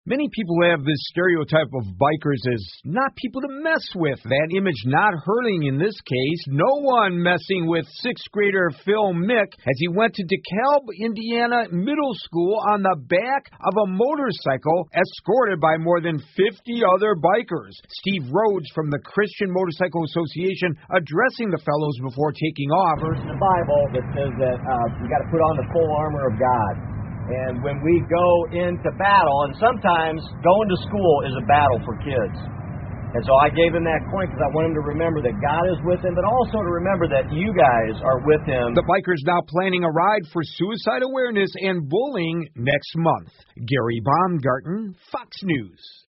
Many people have this stereotype of bikers as not people to mess with. That image not hurting in this case. No one messing with sixth grader Phil Mick as he went to DeKalb, Indiana Middle School on the back of a motorcycle escorted by more than 50 other bikers. Steve Rhodes from the Christian Motorcycle Association addressing the fellows before taking off. Verse in the Bible that says that you got to put on the full armor of God. And when we go into battle, and sometimes going to school is a battle for kids. And so I gave him that coin because I want him to remember that God is with him, but also to remember that you guys are with him. The bikers now planning a ride for suicide awareness and bullying next month. Gary Baumgarten, Fox News.